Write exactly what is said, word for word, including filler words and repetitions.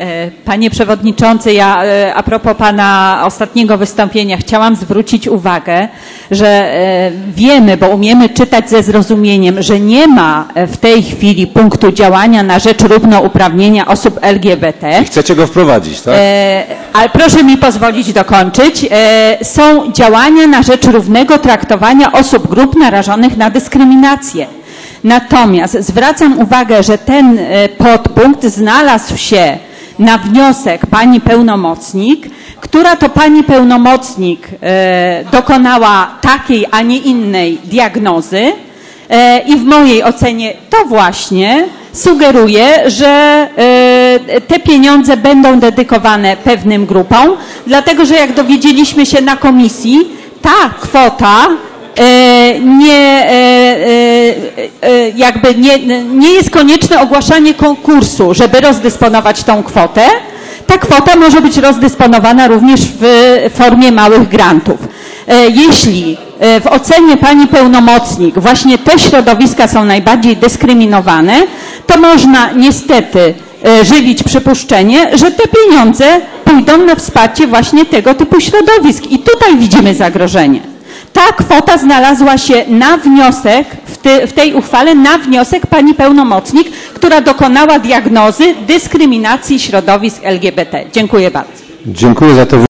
Panie Przewodniczący, ja a propos Pana ostatniego wystąpienia chciałam zwrócić uwagę, że wiemy, bo umiemy czytać ze zrozumieniem, że nie ma w tej chwili punktu działania na rzecz równouprawnienia osób L G B T. I chcecie go wprowadzić, tak? Ale proszę mi pozwolić dokończyć. Są działania na rzecz równego traktowania osób grup narażonych na dyskryminację. Natomiast zwracam uwagę, że ten podpunkt znalazł się na wniosek pani pełnomocnik, która to pani pełnomocnik e, dokonała takiej, a nie innej diagnozy e, i w mojej ocenie to właśnie sugeruje, że e, te pieniądze będą dedykowane pewnym grupom, dlatego że jak dowiedzieliśmy się na komisji, ta kwota nie, jakby nie, nie jest konieczne ogłaszanie konkursu, żeby rozdysponować tą kwotę. Ta kwota może być rozdysponowana również w formie małych grantów. Jeśli w ocenie pani pełnomocnik właśnie te środowiska są najbardziej dyskryminowane, to można niestety żywić przypuszczenie, że te pieniądze pójdą na wsparcie właśnie tego typu środowisk i tutaj widzimy zagrożenie. Ta kwota znalazła się na wniosek, w, ty, w tej uchwale, na wniosek pani pełnomocnik, która dokonała diagnozy dyskryminacji środowisk L G B T. Dziękuję bardzo. Dziękuję za to.